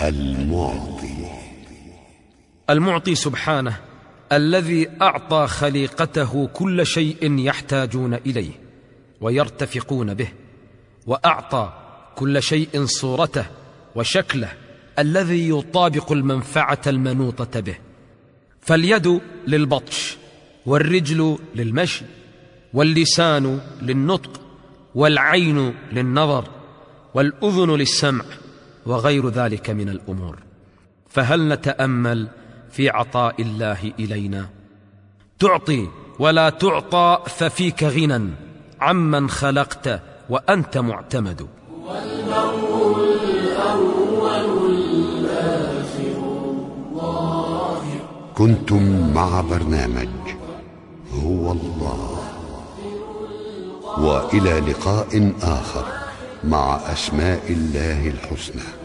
المعطي. المعطي سبحانه الذي أعطى خليقته كل شيء يحتاجون إليه ويرتفقون به، وأعطى كل شيء صورته وشكله الذي يطابق المنفعة المنوطة به. فاليد للبطش، والرجل للمشي، واللسان للنطق، والعين للنظر، والأذن للسمع، وغير ذلك من الأمور. فهل نتأمل في عطاء الله إلينا؟ تعطي ولا تعطى، ففيك غنى عمن خلقت وأنت معتمد. والبر الأول الآخر ظاهر. كنتم مع برنامج هو الله، وإلى لقاء آخر مع أسماء الله الحسنى.